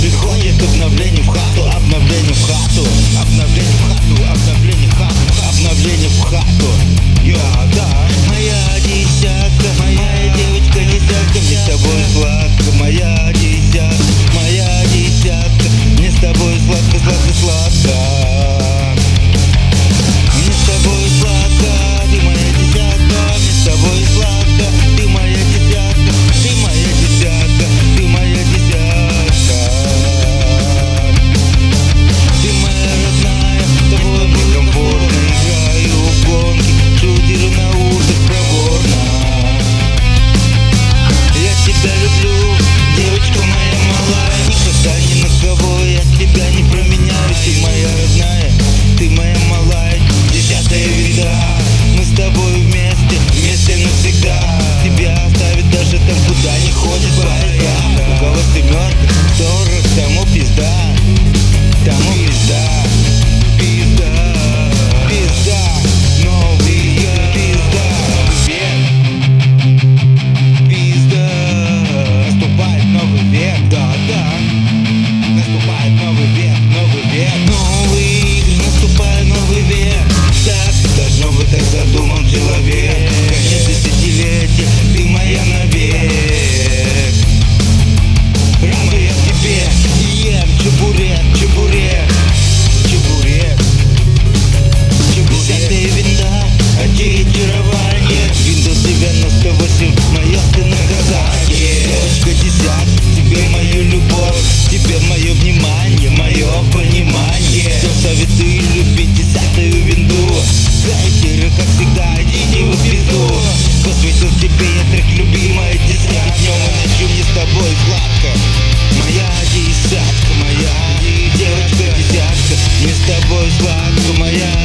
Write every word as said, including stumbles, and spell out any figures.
Приходит обновление в хату, обновление в хату, обновление в хату, обновление в хату, обновление в хату. Я, да, моя десятка, моя девочка десятка, мне с тобой сладко, моя десятка, моя десятка, мне с тобой сладко, сладко, сладко. Мне с тобой сладко, ты моя десятка, мне с тобой сладко, ты моя десятка, ты моя десятка, ты моя десятка. Ты моя родная, с тобой мне комфортно, играю в гонки, шутеру на улицах проворно. Я тебя люблю, девочка моя малая, никогда ни на кого я тебя не променяю. Ты моя родная, ты моя малая, десятая вида. Мы с тобой вместе, вместе навсегда. Тебя оставить даже там, куда не ходит поезда. У кого семерка, сорок, тому пизда, тому пизда, пизда, пизда, новый пизда, век, пизда. Наступает новый век, да, да. Наступает новый век, новый век, новые игры, наступает новый век. Так должно быть, так задумал человек. Конец десятилетия, ты моя навек. Рада я тебе, ем чебурек, чебурек, чебурек, чебурек. Десятая винда, ориентирование, Windows девяносто восемь, мое ты наказание. Девочка десятка, тебе мою любовь, тебе мое внимание, мое понимание. Все советую любить десятую винду. Зайти, как всегда, идите в пизду. Посвятил тебе я трек, любимая десятка. Днем и ночью мне с тобой сладко. Моя десятка, моя девочка десятка, мне с тобой сладко, моя